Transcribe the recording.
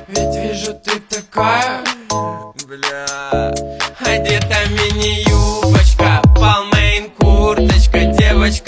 Ведь вижу, ты такая, бля. одета мини-юбочка, Balmain курточка, девочка